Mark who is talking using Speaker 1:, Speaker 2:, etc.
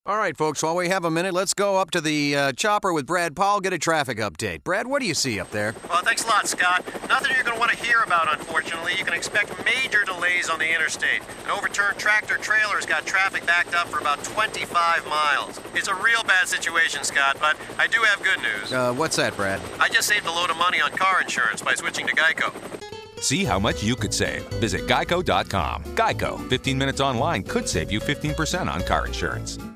Speaker 1: All right, folks, while we have a minute, let's go up to the chopper with Brad Powell, get a traffic update. Brad, what do you see up there?
Speaker 2: Well, thanks a lot, Scott. Nothing you're going to want to hear about, unfortunately. You can expect major delays on the interstate. An overturned tractor-trailer's got traffic backed up for about 25 miles. It's a real bad situation, Scott, but I do have good news.
Speaker 1: What's that, Brad?
Speaker 2: I just saved a load of money on car insurance by switching to Geico.
Speaker 3: See how much you could save. Visit geico.com. Geico. 15 minutes online could save you 15% on car insurance.